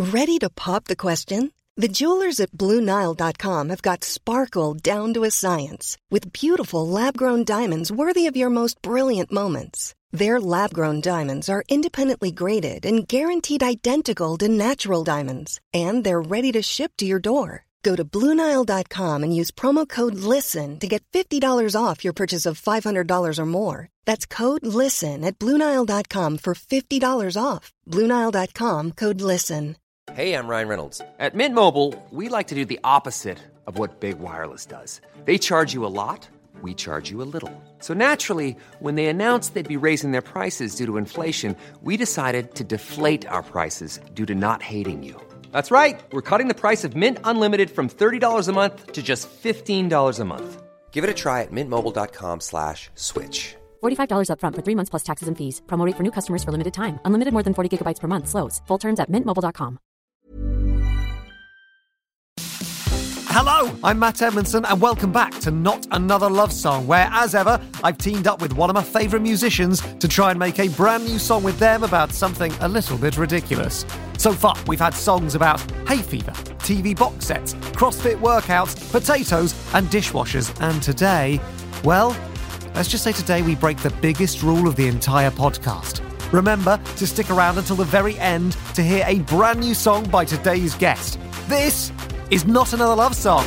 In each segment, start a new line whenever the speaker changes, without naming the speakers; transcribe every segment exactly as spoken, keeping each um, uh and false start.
Ready to pop the question? The jewelers at Blue Nile dot com have got sparkle down to a science with beautiful lab-grown diamonds worthy of your most brilliant moments. Their lab-grown diamonds are independently graded and guaranteed identical to natural diamonds, and they're ready to ship to your door. Go to Blue Nile dot com and use promo code LISTEN to get fifty dollars off your purchase of five hundred dollars or more. That's code LISTEN at Blue Nile dot com for fifty dollars off. Blue Nile dot com, code LISTEN.
Hey, I'm Ryan Reynolds. At Mint Mobile, we like to do the opposite of what Big Wireless does. They charge you a lot, we charge you a little. So naturally, when they announced they'd be raising their prices due to inflation, we decided to deflate our prices due to not hating you. That's right. We're cutting the price of Mint Unlimited from thirty dollars a month to just fifteen dollars a month. Give it a try at mintmobile.com slash switch.
forty-five dollars up front for three months plus taxes and fees. Promo rate for new customers for limited time. Unlimited more than forty gigabytes per month. Slows full terms at mint mobile dot com.
Hello, I'm Matt Edmondson and welcome back to Not Another Love Song, where, as ever, I've teamed up with one of my favourite musicians to try and make a brand new song with them about something a little bit ridiculous. So far, we've had songs about hay fever, T V box sets, CrossFit workouts, potatoes and dishwashers. And today, well, let's just say today we break the biggest rule of the entire podcast. Remember to stick around until the very end to hear a brand new song by today's guest. This is Not Another Love Song.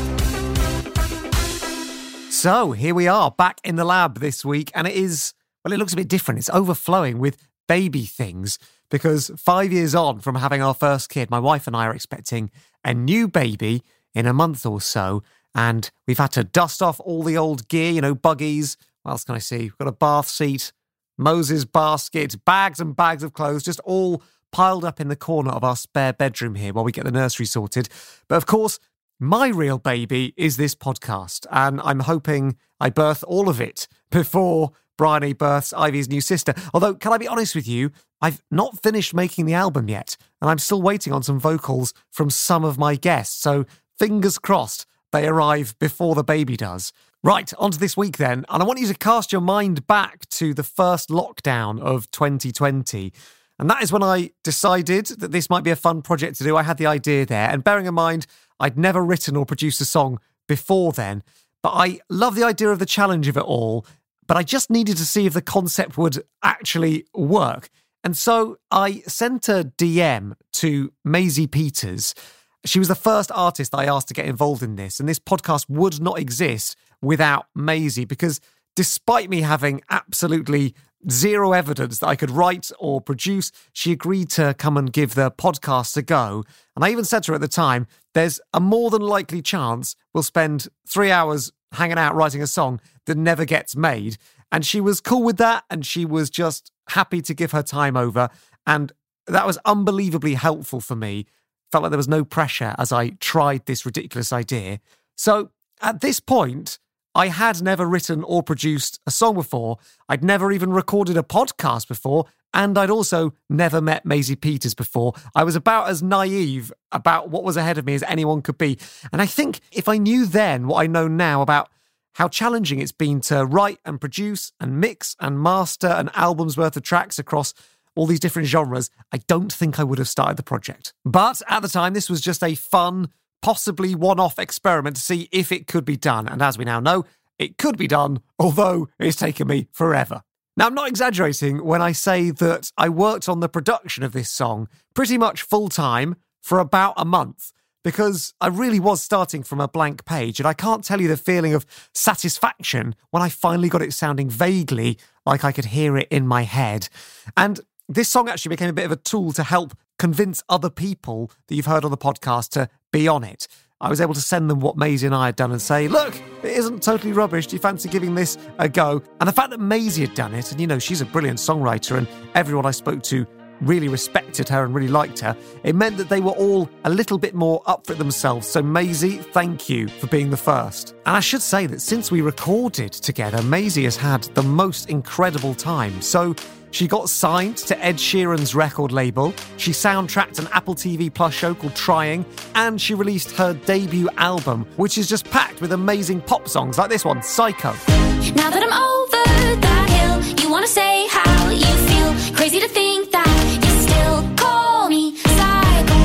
So, here we are, back in the lab this week, and it is, well, it looks a bit different. It's overflowing with baby things, because five years on from having our first kid, my wife and I are expecting a new baby in a month or so, and we've had to dust off all the old gear, you know, buggies. What else can I see? We've got a bath seat, Moses basket, bags and bags of clothes, just all piled up in the corner of our spare bedroom here while we get the nursery sorted. But of course, my real baby is this podcast, and I'm hoping I birth all of it before Bryony births Ivy's new sister. Although, can I be honest with you, I've not finished making the album yet, and I'm still waiting on some vocals from some of my guests, so fingers crossed they arrive before the baby does. Right, on to this week then, and I want you to cast your mind back to the first lockdown of twenty twenty. And that is when I decided that this might be a fun project to do. I had the idea there. And bearing in mind, I'd never written or produced a song before then. But I love the idea of the challenge of it all. But I just needed to see if the concept would actually work. And so I sent a D M to Maisie Peters. She was the first artist I asked to get involved in this. And this podcast would not exist without Maisie, because despite me having absolutely zero evidence that I could write or produce, she agreed to come and give the podcast a go. And I even said to her at the time, there's a more than likely chance we'll spend three hours hanging out writing a song that never gets made. And she was cool with that, and she was just happy to give her time over. And that was unbelievably helpful for me. Felt like there was no pressure as I tried this ridiculous idea. So at this point, I had never written or produced a song before. I'd never even recorded a podcast before. And I'd also never met Maisie Peters before. I was about as naive about what was ahead of me as anyone could be. And I think if I knew then what I know now about how challenging it's been to write and produce and mix and master an album's worth of tracks across all these different genres, I don't think I would have started the project. But at the time, this was just a fun, possibly one-off experiment to see if it could be done. And as we now know, it could be done, although it's taken me forever. Now, I'm not exaggerating when I say that I worked on the production of this song pretty much full-time for about a month, because I really was starting from a blank page, and I can't tell you the feeling of satisfaction when I finally got it sounding vaguely like I could hear it in my head. And this song actually became a bit of a tool to help convince other people that you've heard on the podcast to be on it. I was able to send them what Maisie and I had done and say, look, it isn't totally rubbish. Do you fancy giving this a go? And the fact that Maisie had done it, and you know, she's a brilliant songwriter, and everyone I spoke to really respected her and really liked her, it meant that they were all a little bit more up for it themselves. So Maisie, thank you for being the first. And I should say that since we recorded together, Maisie has had the most incredible time. So she got signed to Ed Sheeran's record label, she soundtracked an Apple T V Plus show called Trying, and she released her debut album, which is just packed with amazing pop songs like this one, Psycho.
Now that I'm over that hill, you wanna say how you feel. Crazy to think that you still call me psycho.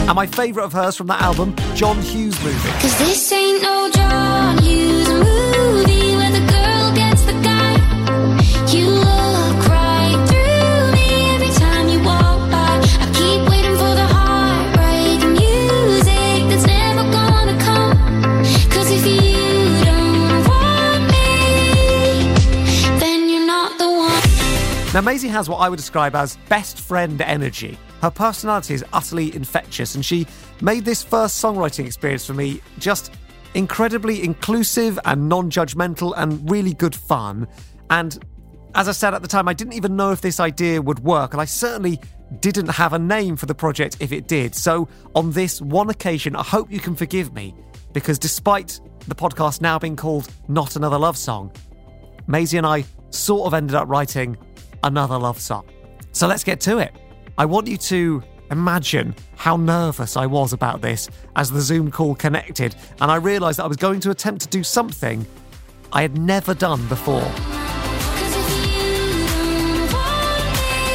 And my favourite of hers from that album, John Hughes Movie.
Cause this ain't no John Hughes movie where the girl gets the guy. You look right through me every time you walk by. I keep waiting for the heartbreak music that's never gonna come. Cause if you don't want me, then you're not the one.
Now, Maisie has what I would describe as best friend energy. Her personality is utterly infectious, and she made this first songwriting experience for me just incredibly inclusive and non-judgmental and really good fun. And as I said at the time, I didn't even know if this idea would work, and I certainly didn't have a name for the project if it did. So on this one occasion, I hope you can forgive me, because despite the podcast now being called Not Another Love Song, Maisie and I sort of ended up writing another love song. So let's get to it. I want you to imagine how nervous I was about this as the Zoom call connected, and I realised that I was going to attempt to do something I had never done before.
Cause if you don't want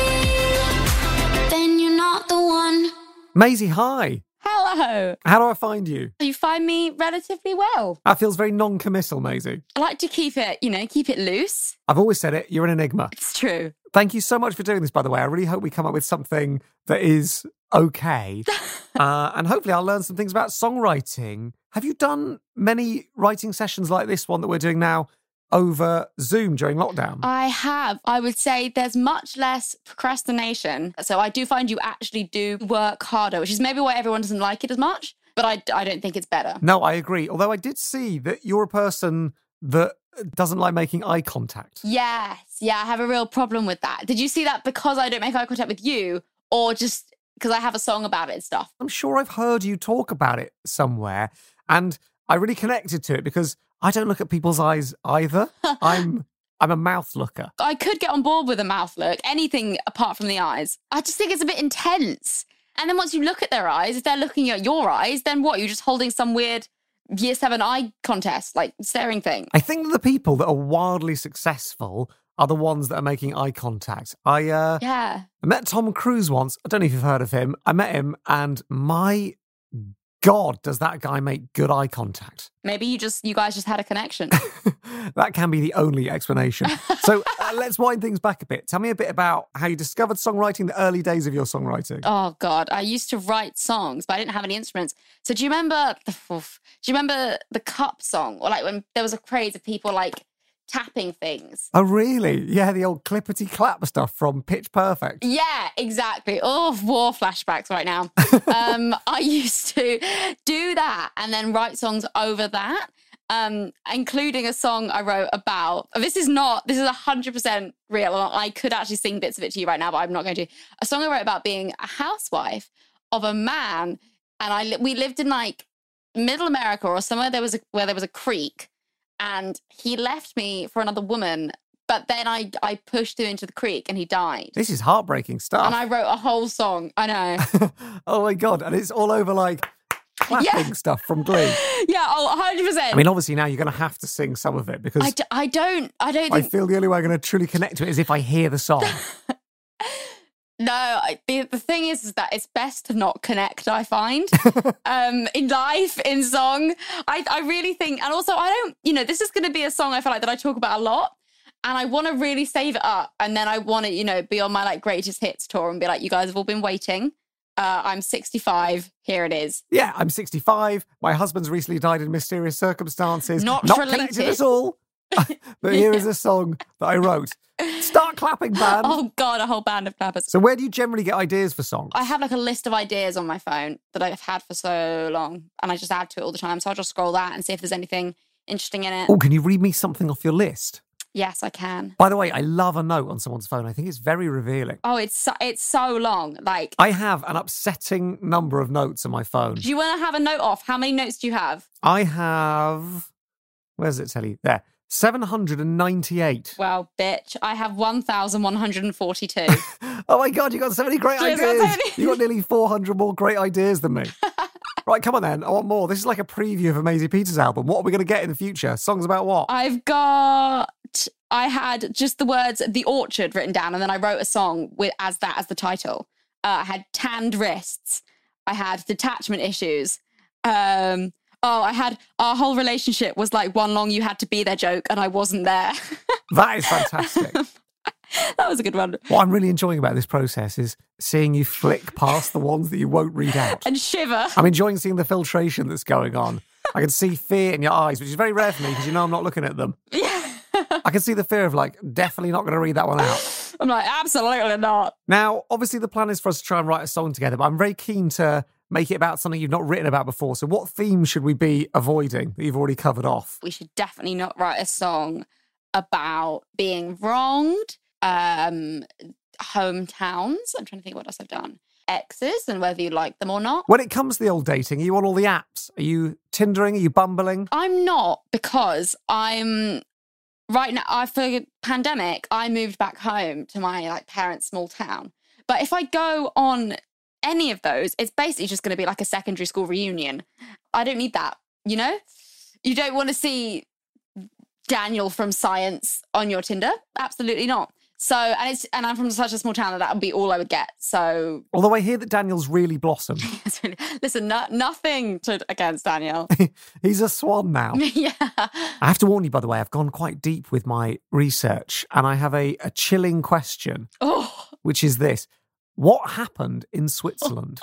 me, then you're not the one.
Maisie, hi.
Hello.
How do I find you?
You find me relatively well.
That feels very non-committal, Maisie.
I like to keep it, you know, keep it loose.
I've always said it, you're an enigma.
It's true.
Thank you so much for doing this, by the way. I really hope we come up with something that is okay. uh, and hopefully I'll learn some things about songwriting. Have you done many writing sessions like this one that we're doing now over Zoom during lockdown?
I have. I would say there's much less procrastination. So I do find you actually do work harder, which is maybe why everyone doesn't like it as much. But I, I don't think it's better.
No, I agree. Although I did see that you're a person that doesn't like making eye contact.
Yes. Yeah, I have a real problem with that. Did you see that because I don't make eye contact with you, or just because I have a song about it and stuff?
I'm sure I've heard you talk about it somewhere, and I really connected to it because I don't look at people's eyes either. I'm I'm a mouth looker.
I could get on board with a mouth look, anything apart from the eyes. I just think it's a bit intense. And then once you look at their eyes, if they're looking at your eyes, then what? You're just holding some weird year seven eye contest, like staring thing.
I think that the people that are wildly successful are the ones that are making eye contact. I uh,
Yeah.
I met Tom Cruise once. I don't know if you've heard of him. I met him, and my God, does that guy make good eye contact?
Maybe you just, you guys just had a connection.
That can be the only explanation. So uh, let's wind things back a bit. Tell me a bit about how you discovered songwriting, the early days of your songwriting.
Oh God, I used to write songs, but I didn't have any instruments. So do you remember, oof, do you remember the Cup song? Or like when there was a craze of people like tapping things.
Oh, really? Yeah, the old clippity clap stuff from Pitch Perfect.
Yeah, exactly. Oh, war flashbacks right now. um, I used to do that and then write songs over that, um, including a song I wrote about. This is not, this is one hundred percent real. I could actually sing bits of it to you right now, but I'm not going to. A song I wrote about being a housewife of a man, and I li- we lived in like middle America or somewhere there was a, where there was a creek. And he left me for another woman, but then I I pushed him into the creek and he died.
This is heartbreaking stuff.
And I wrote a whole song. I know.
Oh my God. And it's all over like clapping
Yeah.
stuff from Glee.
Yeah, oh, one hundred percent.
I mean, obviously now you're going to have to sing some of it because
I, d- I don't, I don't
I
think...
feel the only way I'm going to truly connect to it is if I hear the song.
No, I, the, the thing is, is that it's best to not connect, I find, um, in life, in song. I, I really think, and also I don't, you know, this is going to be a song I feel like that I talk about a lot, and I want to really save it up, and then I want to, you know, be on my like greatest hits tour and be like, you guys have all been waiting. Uh, I'm sixty-five, here it is.
Yeah, I'm sixty-five. My husband's recently died in mysterious circumstances.
Not
Not
related.
connected at all. But here is a song that I wrote. Start clapping, band.
Oh God, a whole band of clappers.
So where do you generally get ideas for songs?
I have like a list of ideas on my phone that I've had for so long, and I just add to it all the time. So I'll just scroll that and see if there's anything interesting in it.
Oh, can you read me something off your list?
Yes, I can.
By the way, I love a note on someone's phone. I think it's very revealing.
Oh, it's so, it's so long. Like,
I have an upsetting number of notes on my phone.
do you want to have a note off? How many notes do you have?
I have... Where's it tell you? There. seven hundred ninety-eight.
Well, bitch, I have one thousand one hundred forty-two.
Oh my God, you got so many great
Cheers, got
ideas.
so many.
You got nearly four hundred more great ideas than me. Right, come on then. I want more. This is like a preview of a Maisie Peters album. What are we going to get in the future? Songs about what?
I've got... I had just the words The Orchard written down, and then I wrote a song with as that as the title. Uh, I had tanned wrists. I had detachment issues. Um, oh, I had our whole relationship was like one long you had to be there joke and I wasn't there.
That is fantastic.
That was a good one.
What I'm really enjoying about this process is seeing you flick past the ones that you won't read out.
And shiver.
I'm enjoying seeing the filtration that's going on. I can see fear in your eyes, which is very rare for me because you know I'm not looking at them.
Yeah.
I can see the fear of like, definitely not going to read that one out.
I'm like, absolutely not.
Now, obviously the plan is for us to try and write a song together, but I'm very keen to make it about something you've not written about before. So what theme should we be avoiding that you've already covered off?
We should definitely not write a song about being wronged, um, hometowns. I'm trying to think what else I've done. Exes and whether you like them or not.
When it comes to the old dating, are you on all the apps? Are you Tindering? Are you bumbling?
I'm not, because I'm right now, I for pandemic, I moved back home to my like parents' small town. But if I go on any of those, it's basically just going to be like a secondary school reunion. I don't need that, you know? You don't want to see Daniel from Science on your Tinder? Absolutely not. So, and it's and I'm from such a small town that that would be all I would get. So,
although I hear that Daniel's really blossomed.
Listen, no, nothing to, against Daniel.
He's a swan now.
Yeah.
I have to warn you, by the way, I've gone quite deep with my research and I have a, a chilling question,
Oh.
which is this. What happened in Switzerland?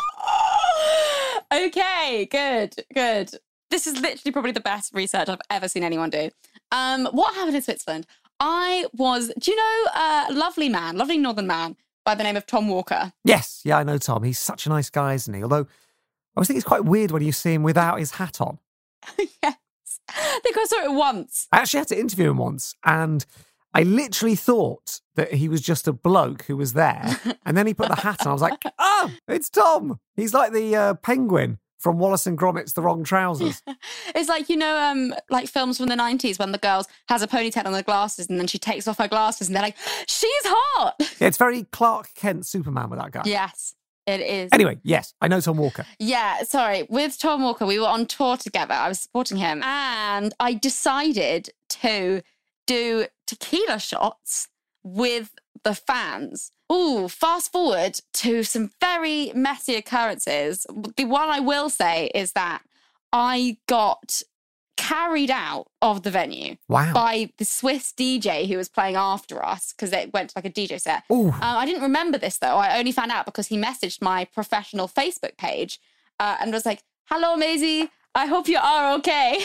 Okay, good, good. This is literally probably the best research I've ever seen anyone do. Um, what happened in Switzerland? I was, do you know a lovely man, lovely northern man by the name of Tom Walker?
Yes, yeah, I know Tom. He's such a nice guy, isn't he? Although I always think it's quite weird when you see him without his hat on.
Yes. I think I saw it once.
I actually had to interview him once and I literally thought that he was just a bloke who was there. And then he put the hat on. I was like, oh, it's Tom. He's like the uh, penguin from Wallace and Gromit's The Wrong Trousers.
It's like, you know, um, like films from the nineties when the girl has a ponytail on her glasses and then she takes off her glasses and they're like, she's hot.
Yeah, it's very Clark Kent Superman with that guy.
Yes, it is.
Anyway, yes, I know Tom Walker.
Yeah, sorry. With Tom Walker, we were on tour together. I was supporting him and I decided to do tequila shots with the fans. Ooh, fast forward to some very messy occurrences. The one I will say is that I got carried out of the venue
Wow.
by the Swiss D J who was playing after us because it went to like a D J set.
Ooh.
Um, I didn't remember this though. I only found out because he messaged my professional Facebook page uh, and was like, hello, Maisie. I hope you are okay.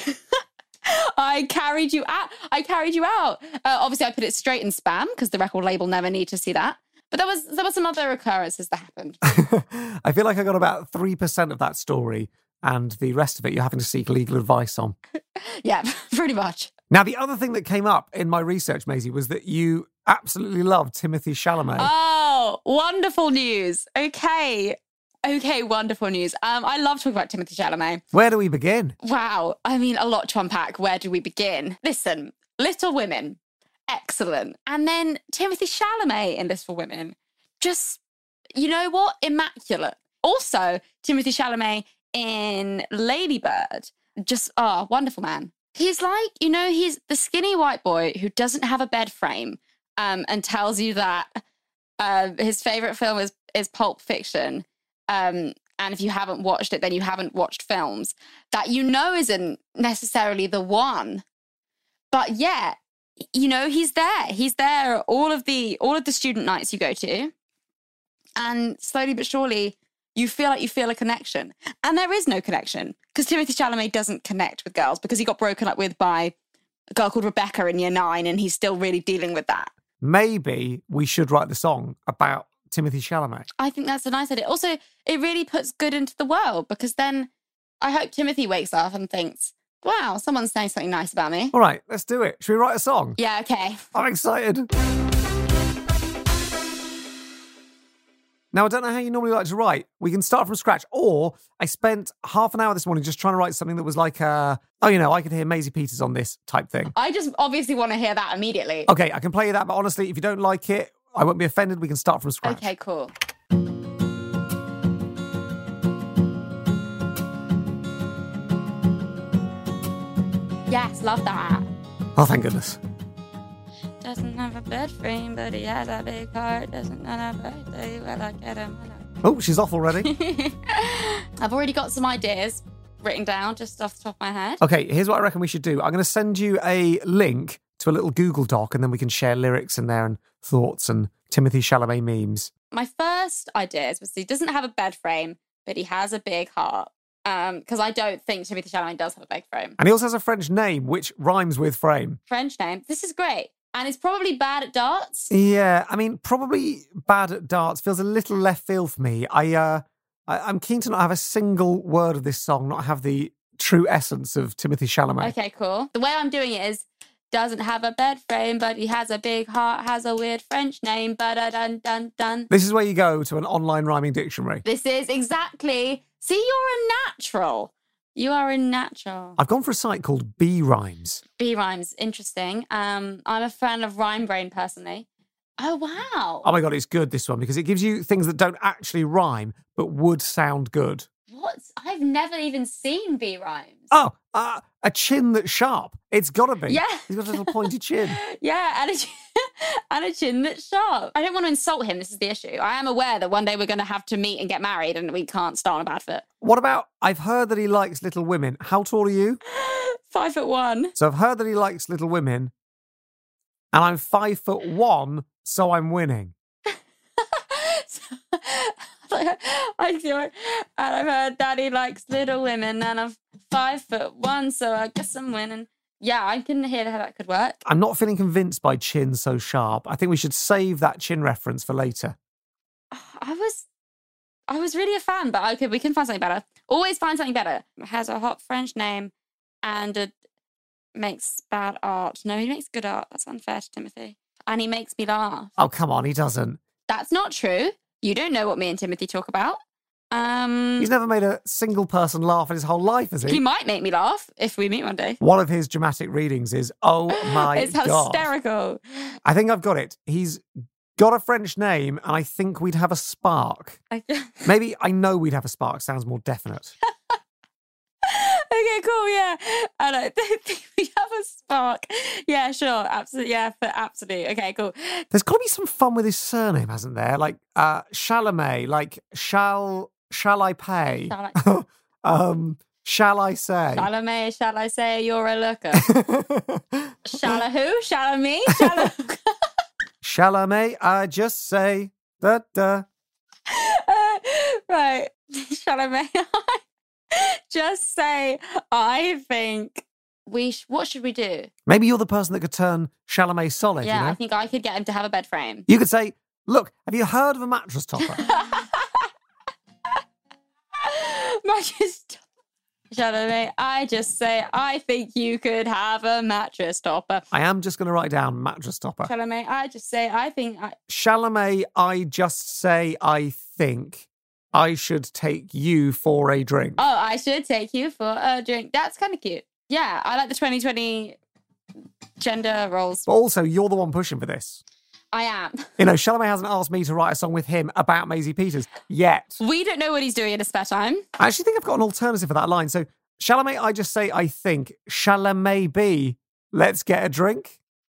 I carried you out. I carried you out. Uh, obviously, I put it straight in spam because the record label never need to see that. But there was there were some other occurrences that happened.
I feel like I got about three percent of that story and the rest of it you're having to seek legal advice on.
Yeah, pretty much.
Now, the other thing that came up in my research, Maisie, was that you absolutely love Timothée Chalamet.
Oh, wonderful news. Okay. Okay, wonderful news. Um, I love talking about Timothée Chalamet.
Where do we begin?
Wow. I mean, a lot to unpack. Where do we begin? Listen, Little Women. Excellent. And then Timothée Chalamet in Little Women. Just, you know what? Immaculate. Also, Timothée Chalamet in Lady Bird. Just, oh, wonderful man. He's like, you know, he's the skinny white boy who doesn't have a bed frame um, and tells you that uh, his favourite film is, is Pulp Fiction. Um, and if you haven't watched it, then you haven't watched films that you know isn't necessarily the one. But yet, you know, he's there. He's there at all of the all of the student nights you go to. And slowly but surely, you feel like you feel a connection. And there is no connection because Timothée Chalamet doesn't connect with girls because he got broken up with by a girl called Rebecca in year nine and he's still really dealing with that.
Maybe we should write the song about Timothée Chalamet.
I think that's a nice idea. Also, it really puts good into the world because then I hope Timothy wakes up and thinks, wow, someone's saying something nice about me.
All right, let's do it. Should we write a song?
Yeah, okay.
I'm excited. Now, I don't know how you normally like to write. We can start from scratch. Or I spent half an hour this morning just trying to write something that was like, uh, oh, you know, I could hear Maisie Peters on this type thing.
I just obviously want to hear that immediately.
Okay, I can play you that, but honestly, if you don't like it, I won't be offended. We can start from scratch.
Okay, cool. Yes, love that.
Oh, thank goodness.
Doesn't have a bed frame, but he has a big heart. Doesn't have a birthday, well, I get him when I
Oh, she's off already.
I've already got some ideas written down just off the top of my head.
Okay, here's what I reckon we should do. I'm going to send you a link to a little Google Doc, and then we can share lyrics in there and thoughts and Timothée Chalamet memes.
My first ideas was he doesn't have a bed frame, but he has a big heart. Um, because I don't think Timothée Chalamet does have a big frame.
And he also has a French name, which rhymes with frame.
French name. This is great. And he's probably bad at darts.
Yeah, I mean, probably bad at darts feels a little left field for me. I, uh, I, I'm keen to not have a single word of this song, not have the true essence of Timothée Chalamet.
Okay, cool. The way I'm doing it is, doesn't have a bed frame, but he has a big heart, has a weird French name, ba-da-dun, dun, dun.
This is where you go to an online rhyming dictionary.
This is exactly... See, you're a natural. You are a natural.
I've gone for a site called B Rhymes.
B Rhymes, interesting. Um, I'm a fan of Rhyme Brain, personally. Oh, wow.
Oh my God, it's good, this one, because it gives you things that don't actually rhyme, but would sound good.
What? I've never even seen B Rhymes.
Oh, uh, a chin that's sharp. It's got to be.
Yeah.
He's got a little pointy chin.
Yeah, and a, chin, and a chin that's sharp. I don't want to insult him. This is the issue. I am aware that one day we're going to have to meet and get married and we can't start on a bad foot.
What about, I've heard that he likes little women. How tall are you?
Five foot one.
So I've heard that he likes little women, and I'm five foot one, so I'm winning.
so, I feel it. And I've heard Daddy likes little women, and I'm five foot one, so I guess I'm winning. Yeah, I can hear how that could work.
I'm not feeling convinced by chin so sharp. I think we should save that chin reference for later.
I was, I was really a fan, but okay, we can find something better. Always find something better. Has a hot French name, and a, makes bad art. No, he makes good art. That's unfair to Timothy. And he makes me laugh.
Oh, come on, he doesn't.
That's not true. You don't know what me and Timothy talk about. Um,
He's never made a single person laugh in his whole life, has he?
He might make me laugh if we meet one day.
One of his dramatic readings is, oh my
it's
God.
It's hysterical.
I think I've got it. He's got a French name, and I think we'd have a spark. Maybe I know we'd have a spark. Sounds more definite.
Okay, cool, yeah. And I think we have a spark. Yeah, sure, absolutely, yeah, absolutely. Okay, cool.
There's got to be some fun with his surname, hasn't there? Like uh, Chalamet, like shall shall I pay?
Shall I,
um, shall I say?
Chalamet, shall I say you're a looker? Shall I who? Shall I me? Shall I...
Chalamet, I just say da da.
Uh, right, Chalamet. Just say, I think we. Sh- what should we do?
Maybe you're the person that could turn Chalamet solid.
Yeah,
you know?
I think I could get him to have a bed frame.
You could say, look, have you heard of a mattress topper?
Mattress topper. Chalamet, I just say, I think you could have a mattress topper.
I am just going to write down mattress topper.
Chalamet, I just say, I think. I...
Chalamet, I just say, I think I should take you for a drink.
Oh, I should take you for a drink. That's kind of cute. Yeah, I like the twenty twenty gender roles.
But also, you're the one pushing for this.
I am.
You know, Chalamet hasn't asked me to write a song with him about Maisie Peters yet.
We don't know what he's doing in his spare time.
I actually think I've got an alternative for that line. So, Chalamet, I just say, I think. Chalamet be, let's get a drink.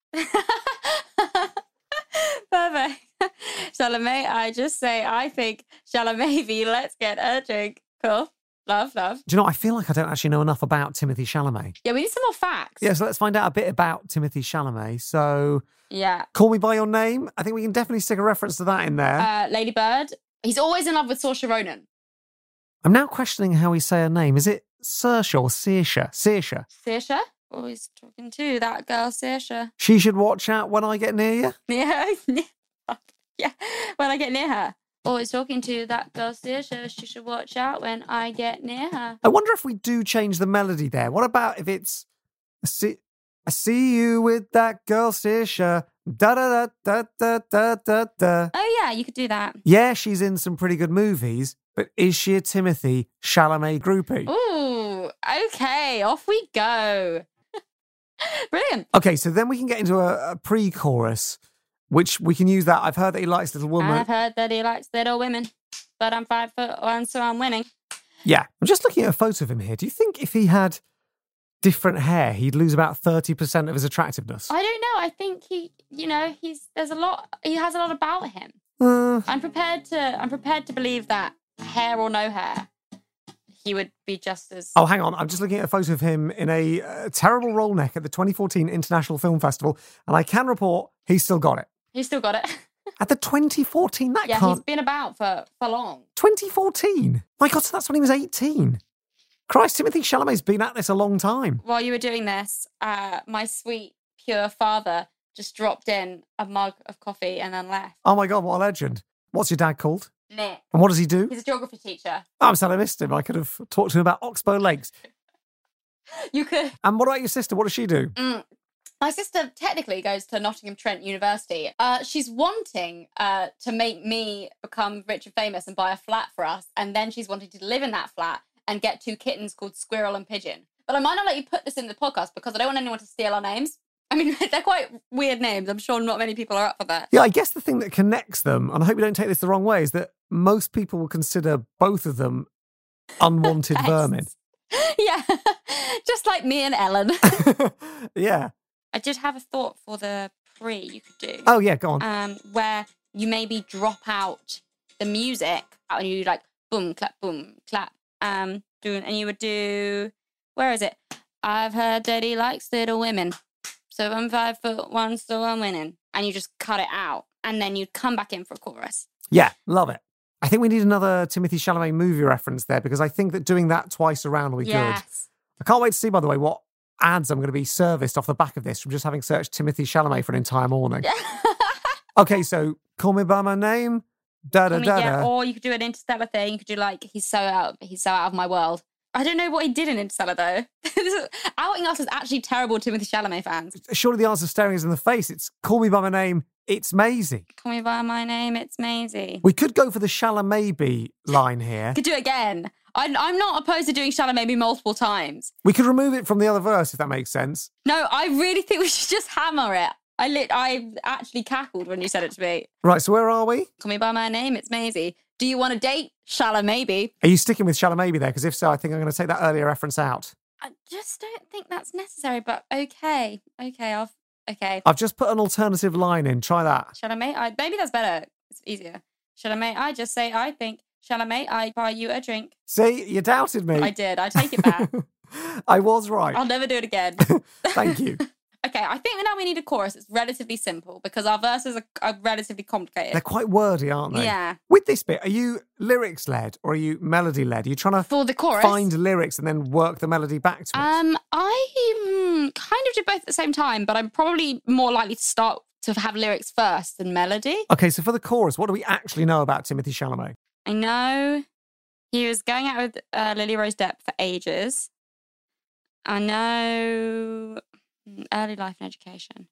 Perfect. Chalamet, I just say, I think, Chalamet be, let's get a drink. Cool. Love, love.
Do you know, I feel like I don't actually know enough about Timothée Chalamet.
Yeah, we need some more facts.
Yeah, so let's find out a bit about Timothée Chalamet. So,
yeah.
Call Me By Your Name. I think we can definitely stick a reference to that in there.
Uh, Lady Bird. He's always in love with Saoirse Ronan.
I'm now questioning how we say her name. Is it Saoirse or Saoirse? Saoirse.
Saoirse? Always talking to that girl, Saoirse.
She should watch out when I get near you.
Yeah, yeah. When I get near her. Always talking to that girl, Saoirse. She should watch out when I get near her.
I wonder if we do change the melody there. What about if it's I see, I see you with that girl, Saoirse. Da da da da da da da da.
Oh yeah, you could do that.
Yeah, she's in some pretty good movies, but is she a Timothée Chalamet groupie?
Ooh, okay, off we go. Brilliant.
Okay, so then we can get into a, a pre-chorus, which we can use that. I've heard that he likes little women.
I've heard that he likes little women, but I'm five foot one, so I'm winning.
Yeah, I'm just looking at a photo of him here. Do you think if he had different hair, he'd lose about thirty percent of his attractiveness?
I don't know. I think he, you know, he's there's a lot. He has a lot about him.
Uh,
I'm prepared to. I'm prepared to believe that hair or no hair, he would be just as.
oh, hang on. I'm just looking at a photo of him in a uh, terrible roll neck at the twenty fourteen International Film Festival, and I can report he's still got it.
He's still got it.
At the twenty fourteen, that
Yeah,
can't...
he's been about for, for long.
twenty fourteen? My God, so that's when he was eighteen. Christ, Timothy Chalamet's been at this a long time.
While you were doing this, uh, my sweet, pure father just dropped in a mug of coffee and then left.
Oh my God, what a legend. What's your dad called?
Nick.
And what does he do?
He's a geography teacher.
Oh, I'm sad I missed him. I could have talked to him about Oxbow Lakes.
You could.
And what about your sister? What does she do?
Mm. My sister technically goes to Nottingham Trent University. Uh, she's wanting uh, to make me become rich and famous and buy a flat for us. And then she's wanting to live in that flat and get two kittens called Squirrel and Pigeon. But I might not let you put this in the podcast because I don't want anyone to steal our names. I mean, they're quite weird names. I'm sure not many people are up for that.
Yeah, I guess the thing that connects them, and I hope you don't take this the wrong way, is that most people will consider both of them unwanted
Pests.
vermin.
Yeah, just like me and Ellen.
Yeah.
I did have a thought for the pre you could do.
Oh, yeah, go on.
Um, where you maybe drop out the music and you like boom, clap, boom, clap. Um, doing, and you would do, where is it? I've heard that he likes little women. So I'm five foot one, so I'm winning. And you just cut it out. And then you'd come back in for a chorus.
Yeah, love it. I think we need another Timothy Chalamet movie reference there because I think that doing that twice around will be good.
Yes.
I can't wait to see, by the way, what ads I'm going to be serviced off the back of this from just having searched Timothy Chalamet for an entire morning. Okay, so Call Me By My Name, da da
I mean,
da
yeah,
da.
or you could do an Interstellar thing. You could do like, he's so out, he's so out of my world. I don't know what he did in Interstellar, though. Outing us as actually terrible Timothy Chalamet fans.
Surely the answer staring us in the face. It's Call Me By My Name, it's Maisie.
Call me by my name, it's Maisie.
We could go for the Chalamet line here.
Could do it again. I, I'm not opposed to doing Chalamet multiple times.
We could remove it from the other verse, if that makes sense.
No, I really think we should just hammer it. I lit. I actually cackled when you said it to me.
Right, so where are we?
Call me by my name, it's Maisie. Do you want to date Chalamet?
Are you sticking with Chalamet there? Because if so, I think I'm going to take that earlier reference out.
I just don't think that's necessary, but okay. Okay, I'll... Okay.
I've just put an alternative line in. Try that.
Chalamet, I... Maybe that's better. It's easier. Chalamet, I just say I think. Chalamet, I buy you a drink.
See, you doubted me.
I did. I take it back.
I was right.
I'll never do it again.
Thank you.
Okay, I think now we need a chorus. It's relatively simple because our verses are, are relatively complicated.
They're quite wordy, aren't they?
Yeah.
With this bit, are you lyrics-led or are you melody-led? Are you trying to
For the chorus?
find lyrics and then work the melody back to it?
Um, I mm, kind of do both at the same time, but I'm probably more likely to start to have lyrics first than melody.
Okay, so for the chorus, what do we actually know about Timothy Chalamet?
I know he was going out with uh, Lily Rose Depp for ages. I know early life and education.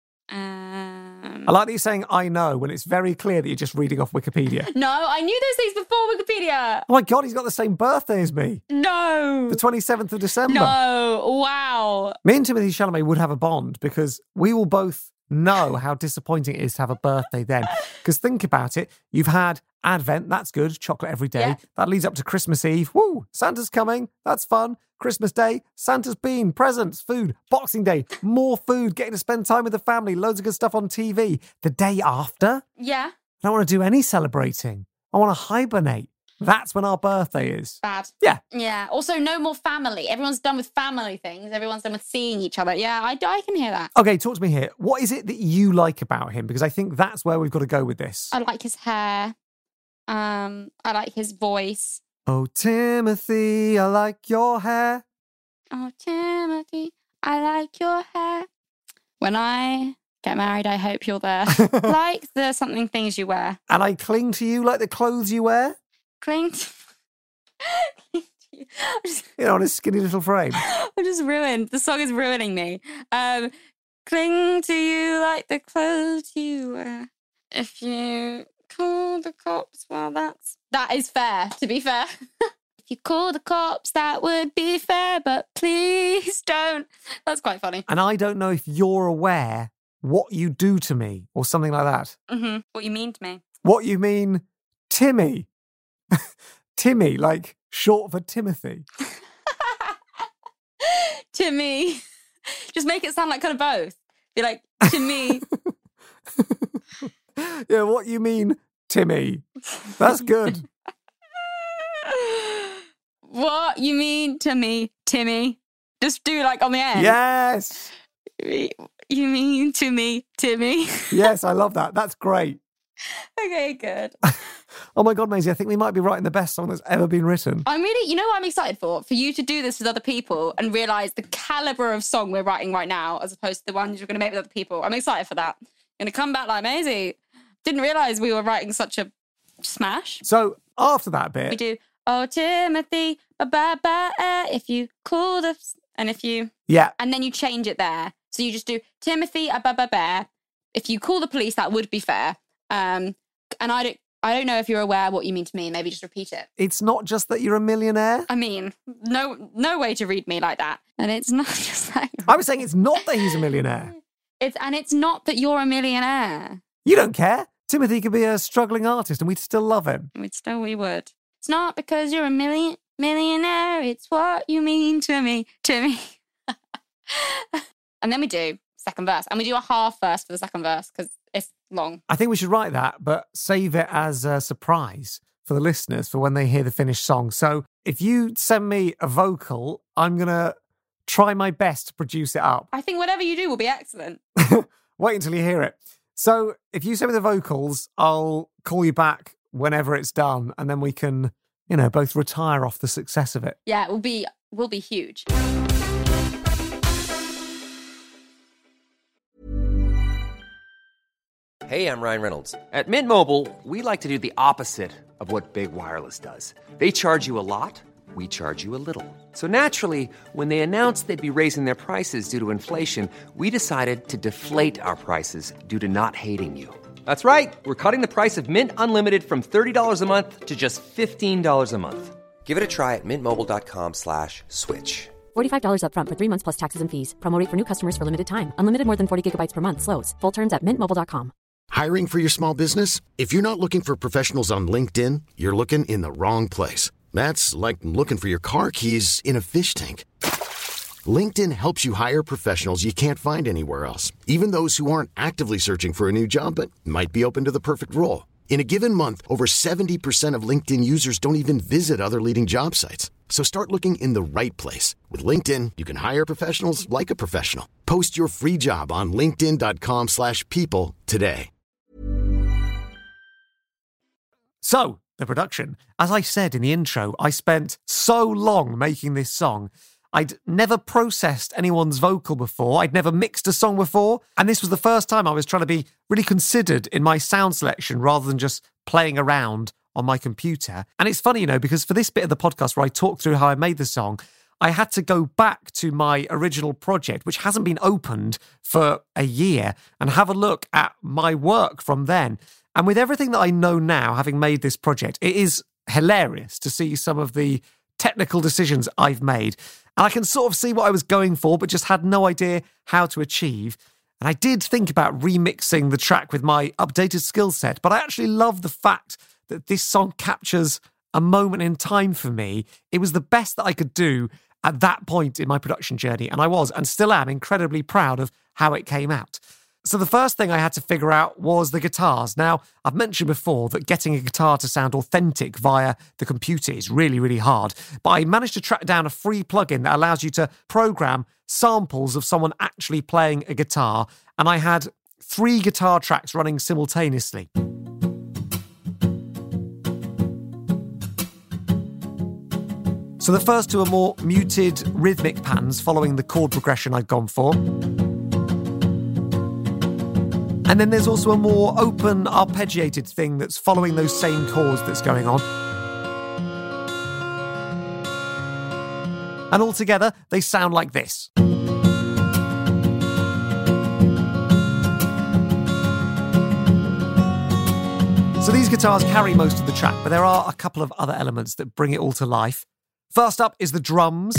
Um,
I like that you're saying I know when it's very clear that you're just reading off Wikipedia.
no, I knew those things before Wikipedia.
Oh my God, he's got the same birthday as me.
No.
The twenty-seventh of December.
No. Wow.
Me and Timothy Chalamet would have a bond because we will both know how disappointing it is to have a birthday then. Because think about it, you've had Advent, that's good, chocolate every day.
Yeah.
That leads up to Christmas Eve. Woo, Santa's coming, that's fun. Christmas Day, Santa's been, presents, food. Boxing Day, more food, getting to spend time with the family, loads of good stuff on T V. The day after,
Yeah.
I don't want to do any celebrating. I want to hibernate. That's when our birthday is.
Bad.
Yeah.
Yeah. Also, no more family. Everyone's done with family things. Everyone's done with seeing each other. Yeah, I, I can hear that.
Okay, talk to me here. What is it that you like about him? Because I think that's where we've got to go with this.
I like his hair. Um, I like his voice.
Oh, Timothy, I like your hair.
Oh, Timothy, I like your hair. When I get married, I hope you're there. Like the something things you wear.
And I cling to you like the clothes you wear.
Cling to, cling to you. I'm just,
You know, on a skinny little frame.
I'm just ruined. The song is ruining me. Um, cling to you like the clothes you wear. If you call the cops, well, that's... That is fair, to be fair. If you call the cops, that would be fair, but please don't. That's quite funny.
And I don't know if you're aware what you do to me or something like that.
Mm-hmm. What you mean to me.
What you mean, Timmy. Timmy, like short for Timothy.
Timmy. Just make it sound like kind of both. Be like, Timmy.
Yeah, what you mean, Timmy. That's good.
What you mean to me, Timmy? Just do like on the end.
Yes.
You mean to me, Timmy?
Yes, I love that. That's great.
Okay, good.
Oh my God, Maisie, I think we might be writing the best song that's ever been written.
I'm really, you know what I'm excited for? For you to do this with other people and realise the calibre of song we're writing right now as opposed to the ones you're going to make with other people. I'm excited for that. I'm going to come back like, Maisie, didn't realise we were writing such a smash.
So after that bit...
We do, oh, Timothy, ba-ba-ba, eh, if you call the... And if you...
Yeah.
And then you change it there. So you just do, Timothy, a ba-ba-ba. If you call the police, that would be fair. Um, and I don't... I don't know if you're aware what you mean to me. Maybe just repeat it.
It's not just that you're a millionaire.
I mean, no no way to read me like that. And it's not just like...
I was saying it's not that he's a millionaire.
It's And it's not that you're a millionaire.
You don't care. Timothy could be a struggling artist and we'd still love him.
We'd still, we would. It's not because you're a million millionaire. It's what you mean to me, to me. And then we do second verse. And we do a half verse for the second verse because it's long.
I think we should write that, but save it as a surprise for the listeners for when they hear the finished song. So if you send me a vocal, I'm going to try my best to produce it up.
I think whatever you do will be excellent.
Wait until you hear it. So if you send me the vocals, I'll call you back whenever it's done, and then we can, you know, both retire off the success of it.
Yeah, it will be, will be huge.
Hey, I'm Ryan Reynolds. At Mint Mobile, we like to do the opposite of what Big Wireless does. They charge you a lot, we charge you a little. So naturally, when they announced they'd be raising their prices due to inflation, we decided to deflate our prices due to not hating you. That's right. We're cutting the price of Mint Unlimited from thirty dollars a month to just fifteen dollars a month. Give it a try at mintmobile.com slash switch.
forty-five dollars up front for three months plus taxes and fees. Promo rate for new customers for limited time. Unlimited more than forty gigabytes per month slows. Full terms at mint mobile dot com.
Hiring for your small business? If you're not looking for professionals on LinkedIn, you're looking in the wrong place. That's like looking for your car keys in a fish tank. LinkedIn helps you hire professionals you can't find anywhere else, even those who aren't actively searching for a new job but might be open to the perfect role. In a given month, over seventy percent of LinkedIn users don't even visit other leading job sites. So start looking in the right place. With LinkedIn, you can hire professionals like a professional. Post your free job on linkedin.com slash people today.
So, the production. As I said in the intro, I spent so long making this song. I'd never processed anyone's vocal before. I'd never mixed a song before. And this was the first time I was trying to be really considered in my sound selection rather than just playing around on my computer. And it's funny, you know, because for this bit of the podcast where I talk through how I made the song, I had to go back to my original project, which hasn't been opened for a year, and have a look at my work from then. And with everything that I know now, having made this project, it is hilarious to see some of the technical decisions I've made. And I can sort of see what I was going for, but just had no idea how to achieve. And I did think about remixing the track with my updated skill set, but I actually love the fact that this song captures a moment in time for me. It was the best that I could do at that point in my production journey, and I was, and still am, incredibly proud of how it came out. So the first thing I had to figure out was the guitars. Now, I've mentioned before that getting a guitar to sound authentic via the computer is really, really hard, but I managed to track down a free plugin that allows you to program samples of someone actually playing a guitar, and I had three guitar tracks running simultaneously. So the first two are more muted rhythmic patterns following the chord progression I'd gone for. And then there's also a more open, arpeggiated thing that's following those same chords that's going on. And altogether, they sound like this. So these guitars carry most of the track, but there are a couple of other elements that bring it all to life. First up is the drums.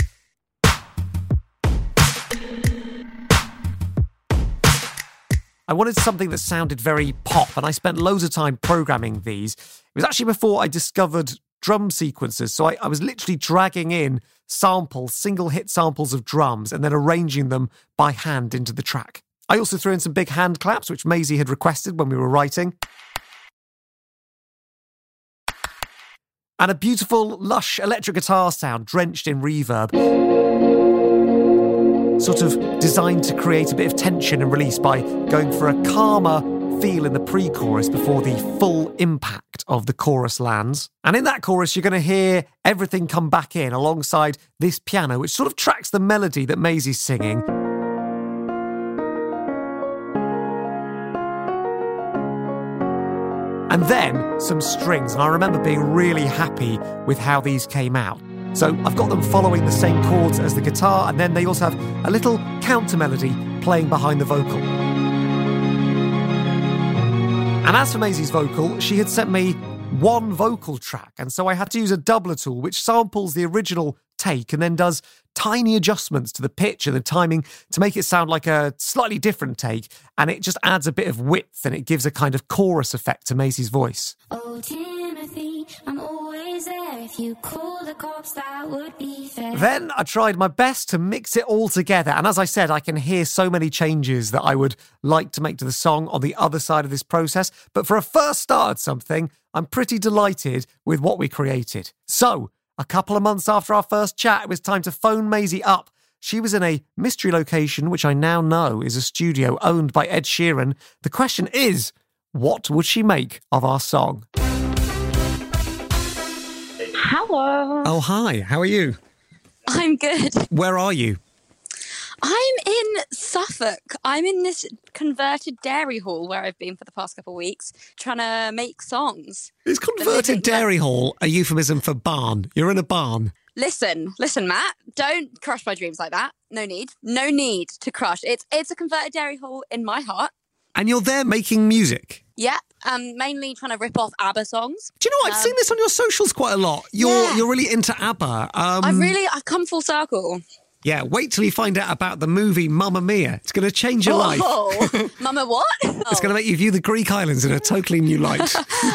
I wanted something that sounded very pop, and I spent loads of time programming these. It was actually before I discovered drum sequences, so I, I was literally dragging in samples, single hit samples of drums, and then arranging them by hand into the track. I also threw in some big hand claps, which Maisie had requested when we were writing. and a beautiful, lush electric guitar sound drenched in reverb. Sort of designed to create a bit of tension and release by going for a calmer feel in the pre-chorus before the full impact of the chorus lands. And in that chorus, you're going to hear everything come back in alongside this piano, which sort of tracks the melody that Maisie's singing. And then some strings, and I remember being really happy with how these came out. So I've got them following the same chords as the guitar, and then they also have a little counter melody playing behind the vocal. And as for Maisie's vocal, she had sent me one vocal track, and so I had to use a doubler tool which samples the original take and then does tiny adjustments to the pitch and the timing to make it sound like a slightly different take, and it just adds a bit of width and it gives a kind of chorus effect to Maisie's voice.
Oh, Timothy, I'm always there. If you call the cops, that would be fair.
Then I tried my best to mix it all together, and as I said, I can hear so many changes that I would like to make to the song on the other side of this process, but for a first start at something, I'm pretty delighted with what we created. So, a couple of months after our first chat, it was time to phone Maisie up. She was in a mystery location, which I now know is a studio owned by Ed Sheeran. The question is, what would she make of our song?
Hello.
Oh, hi. How are you?
I'm good.
Where are you?
I'm in Suffolk. I'm in this converted dairy hall where I've been for the past couple of weeks trying to make songs.
Is converted dairy hall a euphemism for barn? You're in a barn.
Listen, listen, Matt. Don't crush my dreams like that. No need. No need to crush. It's it's a converted dairy hall in my heart.
And you're there making music?
Yeah, um, mainly trying to rip off ABBA songs.
Do you know, I've
Um,
seen this on your socials quite a lot. You're
Yeah.
you're really into ABBA. Um,
I've really, I've come full circle.
Yeah, wait till you find out about the movie Mamma Mia. It's going to change your life.
Oh, Mama, what?
It's going to make you view the Greek islands in a totally new light.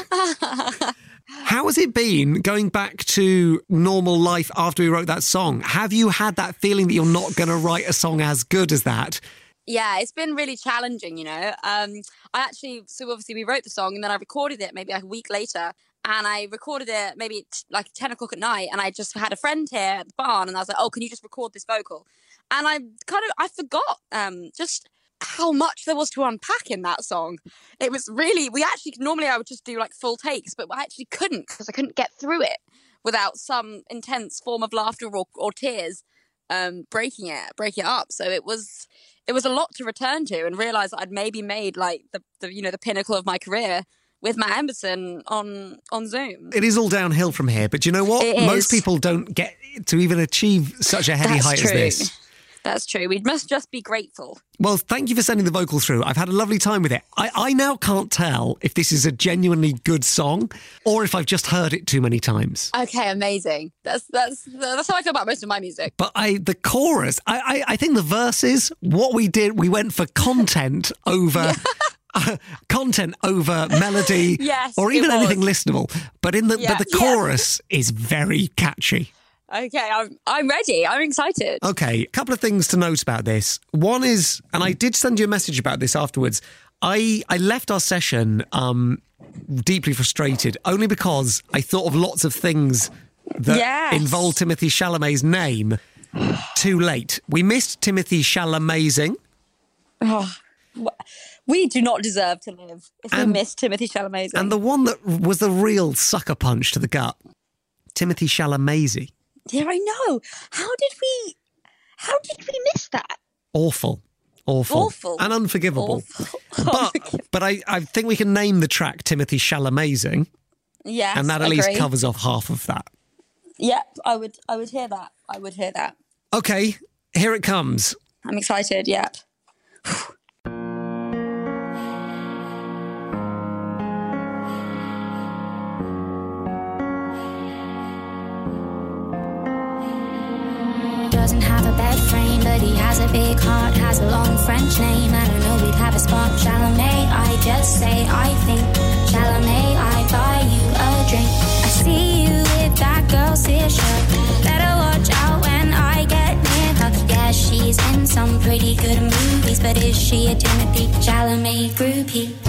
How has it been going back to normal life after we wrote that song? Have you had that feeling that you're not going to write a song as good as that?
Yeah, it's been really challenging, you know. Um, I actually, so obviously we wrote the song and then I recorded it maybe like a week later. And I recorded it maybe t- like ten o'clock at night. And I just had a friend here at the barn and I was like, oh, can you just record this vocal? And I kind of, I forgot um, just how much there was to unpack in that song. It was really, we actually, normally I would just do like full takes, but I actually couldn't because I couldn't get through it without some intense form of laughter or, or tears um, breaking it, breaking it up. So it was, it was a lot to return to and realize that I'd maybe made like the, the you know, the pinnacle of my career with Matt Emberson on, on Zoom.
It is all downhill from here, but you know what?
It
Most
is.
people don't get to even achieve such a heavy
That's
height
true.
as this.
That's true. We must just be grateful.
Well, thank you for sending the vocal through. I've had a lovely time with it. I, I now can't tell if this is a genuinely good song or if I've just heard it too many times.
Okay, amazing. That's that's that's how I feel about most of my music.
But I, the chorus, I, I, I think the verses, what we did, we went for content over... Uh, content over melody,
Yes,
or
it
even
was.
anything listenable. But in the
Yeah.
but the
Yeah.
chorus is very catchy.
Okay, I'm I'm ready. I'm excited.
Okay, a couple of things to note about this. One is, and I did send you a message about this afterwards. I I left our session um, deeply frustrated, only because I thought of lots of things that
Yes.
involve Timothy Chalamet's name. Too late. We missed Timothy Chalamazing.
Oh, wh- we do not deserve to live if
And-
we miss Timothy Chalamet.
And the one that was the real sucker punch to the gut, Timothy Chalamet.
Yeah, I know. How did we? How did we miss that?
Awful. Awful.
Awful.
And unforgivable.
Awful.
But but I, I think we can name the track Timothy Chalamazing,
Yes,
and that at
agree.
least covers off half of that.
Yep, I would. I would hear that. I would hear that.
Okay, here it comes.
I'm excited. Yep.
Doesn't have a bed frame, but he has a big heart, has a long French name. I don't know, we'd have a spark. Chalamet, I just say I think. Chalamet, I buy you a drink. I see you with that girl, Saoirse. Better watch out when I get near her. Yeah, she's in some pretty good movies, but is she a Timothy Chalamet groupie? And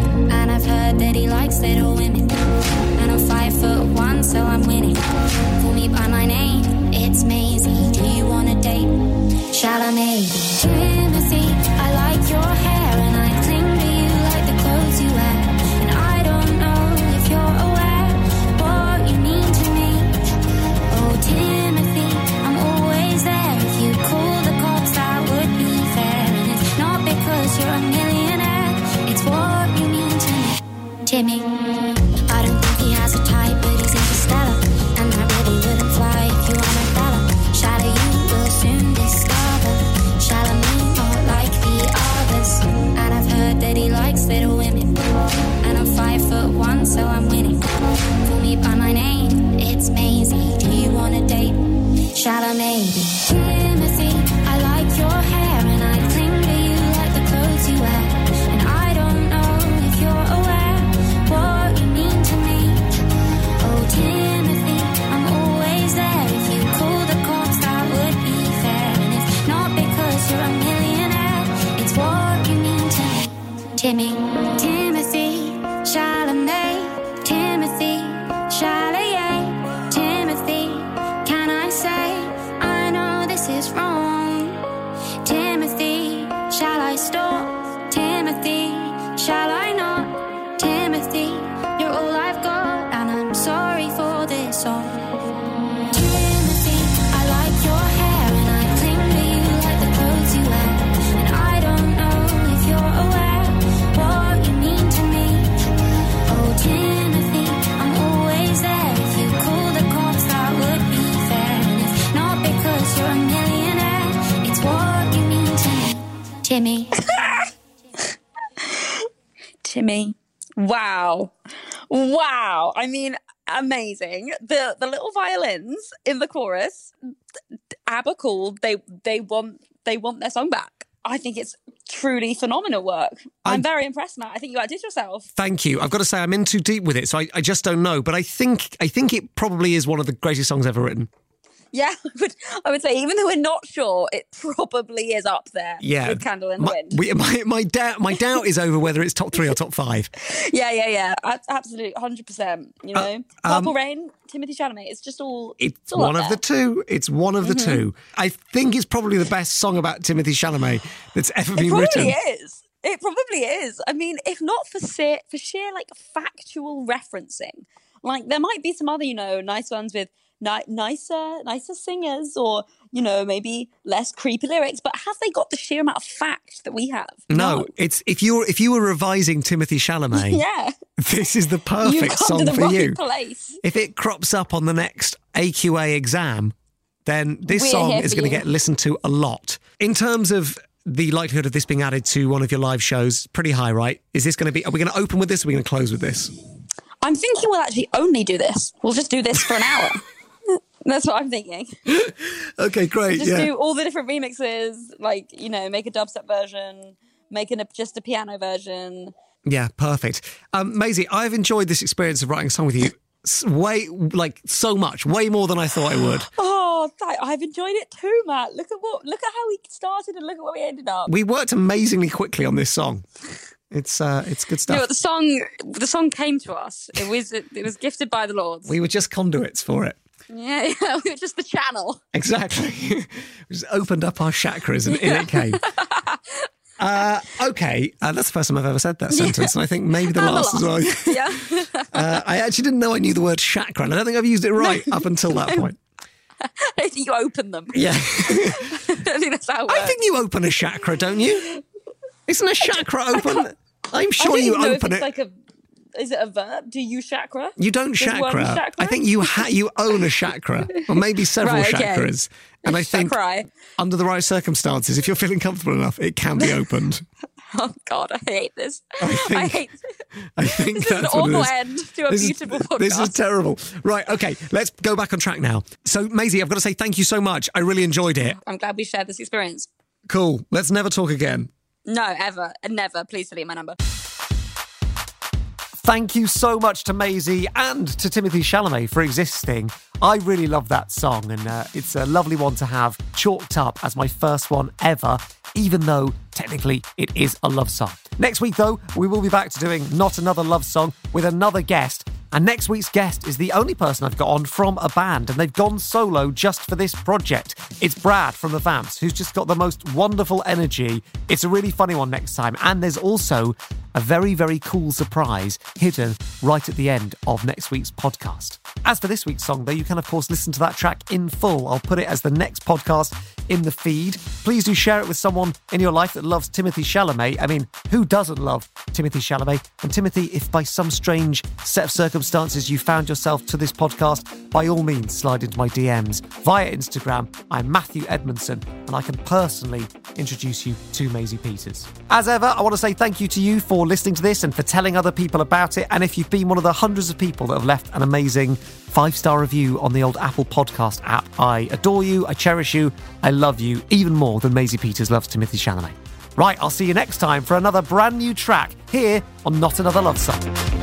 And I've heard that he likes little women. And I'm five foot one, so I'm winning. Call me by my name, it's Maisie. Do you want a date? Shall I maybe? Timothy, I like your hair, and I cling to you like the clothes you wear. And I don't know if you're aware what you mean to me. Oh, Timothy, I'm always there. If you call the cops, that would be fair. And it's not because you're a millionaire, it's what you mean to me. Timmy, I don't think he has a type, but he's interstellar. And that really wouldn't fly if you are my fella. Shallow, you will soon discover. Shallow me, not like the others. And I've heard that he likes little women. And I'm five foot one, so I'm winning. Call me by my name, it's Maisie. Do you want a date? Shallow maybe. Timothy, I like your hair, and I cling to you like the clothes you wear. And I don't know if you're aware what you mean to me. Oh, Timothy, I'm always there. If you call the cops, that would be fair. And it's not because you're a millionaire, it's what you mean to me. Timmy, Timothy, Chalamet, Timothy, Chalamet, Timothy, can I say I know this is wrong? Timothy, shall I stop? Timothy, shall I not? Timothy, you're all I've got, and I'm sorry for this song. Timothy, I like your hair, and I cling to you like the clothes you wear. And I don't know if you're aware what you mean to me. Oh, Timothy, I'm always there. If you call the cops, that would be fair. And it's not because you're a millionaire, it's what you mean to me. Timmy.
Timmy. Wow. Wow. I mean, amazing. The the little violins in the chorus, ABBA called, they they want they want their song back. I think it's truly phenomenal work. I'm, I'm very impressed, Matt. I think you outdid yourself.
Thank you. I've got to say, I'm in too deep with it, so I, I just don't know. But I think I think it probably is one of the greatest songs ever written.
Yeah, I would, I would say, even though we're not sure, it probably is up there
Yeah,
with Candle in the
my,
Wind.
we, my, my doubt my doubt is over whether it's top three or top five.
Yeah, yeah, yeah. A- Absolutely, one hundred percent. You know,
um,
Purple Rain, Timothy Chalamet. It's just all.
It's,
it's all
one
up
of
there.
the two. It's one of the
Mm-hmm.
two. I think it's probably the best song about Timothy Chalamet that's ever
It
been
probably
written.
is. It probably is. I mean, if not for sheer, for sheer like factual referencing, like there might be some other, you know, nice ones with ni- nicer, nicer singers, or you know, maybe less creepy lyrics. But have they got the sheer amount of fact that we have?
No, it's if you were if you were revising Timothy Chalamet,
Yeah,
this is the
you've
perfect
come
song
to the
for
right
you.
place.
If it crops up on the next A Q A exam, then this
We're
song
here
is
for
going to
you.
get listened to a lot. In terms of the likelihood of this being added to one of your live shows, pretty high, right? Is this going to be, are we going to open with this or are we going to close with this?
I'm thinking we'll actually only do this. We'll just do this for an hour. That's what I'm thinking.
Okay, great.
Just
yeah.
do all the different remixes, like, you know, make a dubstep version, make an, just a piano version.
Yeah, perfect. Um, Maisie, I've enjoyed this experience of writing a song with you s- way, like, so much, way more than I thought I would.
Oh, th- I've enjoyed it too, Matt. Look at what, look at how we started and look at where we ended up.
We worked amazingly quickly on this song. It's uh, it's good
You
stuff.
know what, the song, the song came to us. It was, it was gifted by the Lords.
We were just conduits for it.
Yeah, yeah, we were just the channel.
Exactly. We just opened up our chakras and in it came. Uh, okay, uh, that's the first time I've ever said that sentence, and I think maybe the
And the
last as well.
Yeah.
Uh, I actually didn't know I knew the word chakra, and I don't think I've used it right up until that point.
I don't think you open them.
Yeah.
I don't think that's how it works.
I think you open a chakra, don't you? Isn't a chakra open? I'm
I
sure
don't
you
even know
open
if
it.
it's like a, is it a verb? Do you chakra?
You don't
Does one
chakra.
chakra?
I think you ha- you own a chakra, or maybe several
Right, okay.
chakras. And I think
Chakra.
under the right circumstances, if you're feeling comfortable enough, it can be opened.
Oh God, I hate this.
I think-
I hate
I think
this. Is an
that's what it
awful
is.
end to a
This is-
beautiful podcast.
This is terrible. Right, okay, let's go back on track now. So, Maisie, I've got to say thank you so much. I really enjoyed it.
I'm glad we shared this experience.
Cool. Let's never talk again.
No, ever, never. Please delete my number.
Thank you so much to Maisie and to Timothy Chalamet for existing. I really love that song, and uh, it's a lovely one to have chalked up as my first one ever even though technically it is a love song. Next week, though, we will be back to doing Not Another Love Song with another guest. And next week's guest is the only person I've got on from a band, and they've gone solo just for this project. It's Brad from the Vamps, who's just got the most wonderful energy. It's a really funny one next time. And there's also a very, very cool surprise hidden right at the end of next week's podcast. As for this week's song, though, you can, of course, listen to that track in full. I'll put it as the next podcast in the feed. Please do share it with someone in your life that loves Timothée Chalamet. I mean, who doesn't love Timothée Chalamet? And Timothy, if by some strange set of circumstances you found yourself to this podcast, by all means, slide into my D Ms via Instagram. I'm Matthew Edmondson, and I can personally introduce you to Maisie Peters. As ever, I want to say thank you to you for listening to this and for telling other people about it. And if you've been one of the hundreds of people that have left an amazing five-star review on the old Apple Podcast app, I adore you, I cherish you, I love you, even more than Maisie Peters loves Timothée Chalamet. Right, I'll see you next time for another brand new track here on Not Another Love Song.